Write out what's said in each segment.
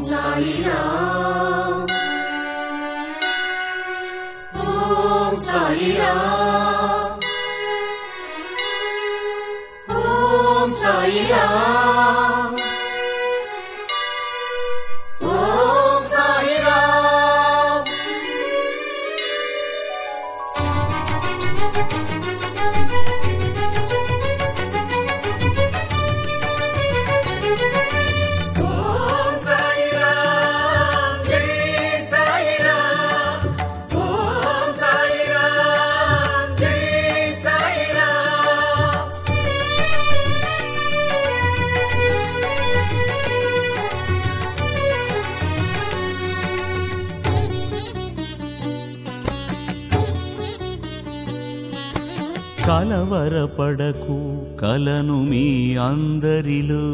సాయి రామ్ ఓం సాయి రామ్ ఓం సాయి రామ్ ఓం సాయి రామ్ కలవరపడకు కలను మీ అందరిలో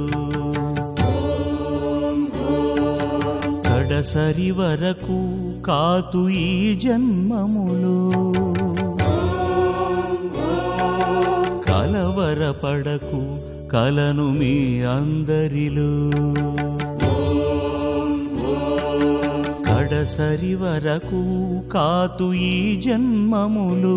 కడసరి వరకు కాతు ఈ జన్మములో కలవరపడకు కలను మీ అందరిలో కడసరి వరకు కాతు ఈ జన్మములో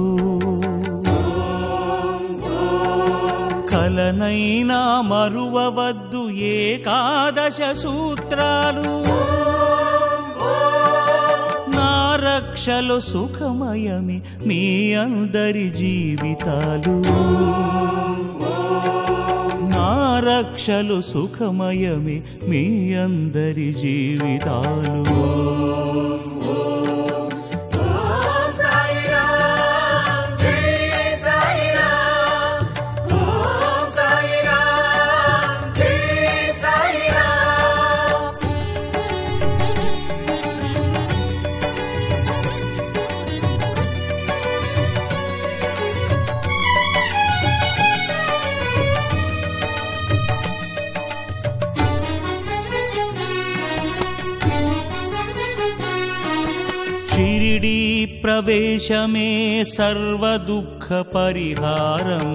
కలనైనా మరువవద్దు ఏకాదశ సూత్రాలు నా రక్షలు సుఖమయమి మీ అందరి జీవితాలు నా రక్షలు సుఖమయమి మీ అందరి జీవితాలు షిరిడీ ప్రవేశమే సర్వ దుఃఖ పరిహారం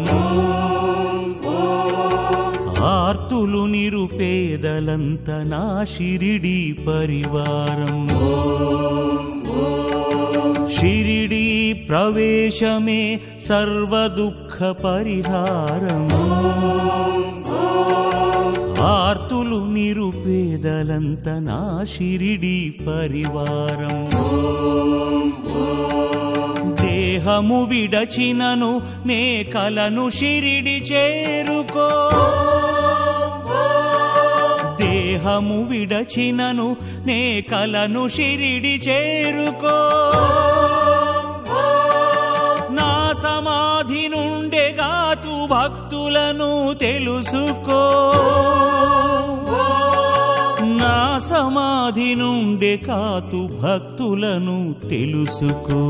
ఆర్తులు నిరుపేదలంత నా షిరిడీ పరివారం షిరిడీ ప్రవేశమే సర్వ దుఃఖ పరిహారం ఆర్తులు నిరుపేదలంత నా షిరిడీ పరివారం దేహము విడచినను నే కలను షిరిడి చేరుకో దేహము విడచినను నే కలను షిరిడి చేరుకో నా సమాధి నుండెగాతు భక్తులను తెలుసుకో నా సమాధి నుండే కాతు భక్తులను తెలుసుకో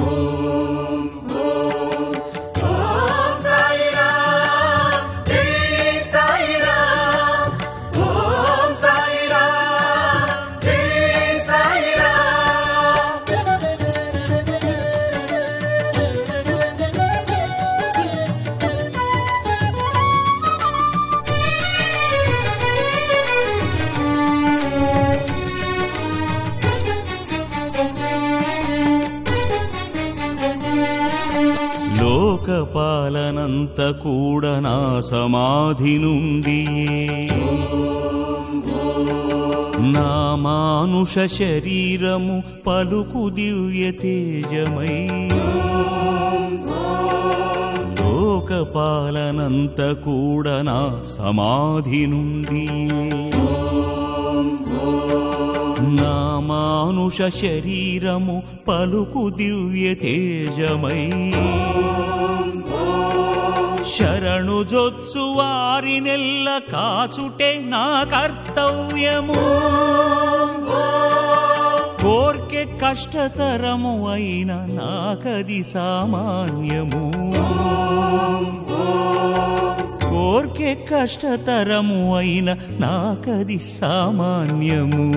లోకపాలనంత కూడా నా సమాధి నుండి నా మానుష శరీరము పలుకు దివ్య తేజమై లోకపాలనంత కూడా నా సమాధి నుండి నా మానుష శరీరము పలుకు దివ్య తేజమై శరణు జొచ్చు వారినెల్ల కాచుటే నా కర్తవ్యము కోర్కె కష్టతరము అయిన నాకది సామాన్యము కోర్కె కష్టతరము అయిన నాకది సామాన్యము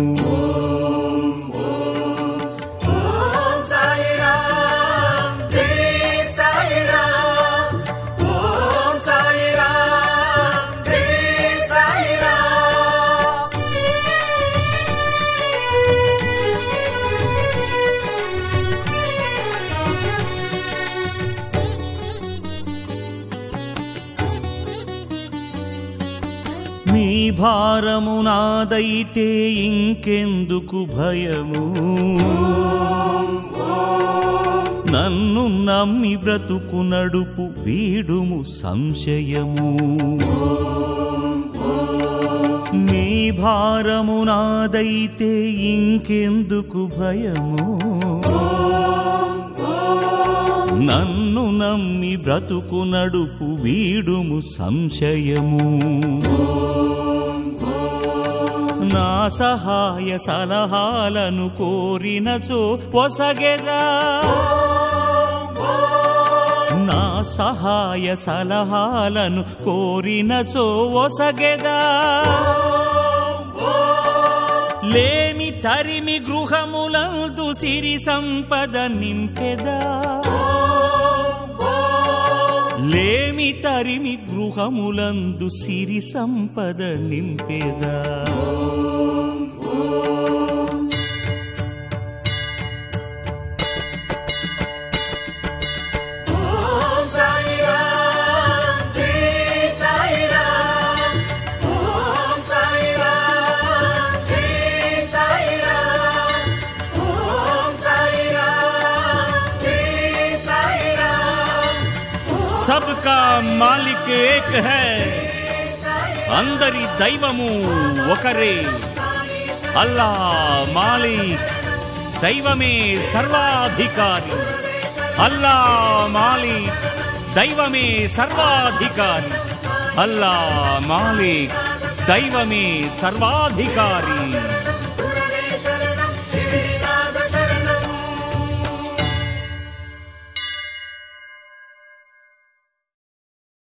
మీ భారము నాదైతే ఇంకెందుకు భయము నన్ను నమ్మి బ్రతుకు నడుపు వీడుము సంశయము మీ భారము నాదైతే ఇంకెందుకు భయము నన్ను నమ్మి బ్రతుకు నడుపు వీడుము సంశయము నా సహాయ సలహాలను కోరినచో పొసగెదా నా సహాయ సలహాలను కోరినచో ఒసగెదా లేమి తరిమి గృహములందు సిరి సంపద నింపెదా లేమి తరిమి గృహములందు సిరి సంపద నింపెదా सबका मालिक एक है अंदरी दैवमु ఒకరే అల్లా మాలిక్ దైవమే సర్వాధికారి అల్లా మాలిక్ దైవమే సర్వాధికారి అల్లా మాలిక్ దైవమే సర్వాధికారి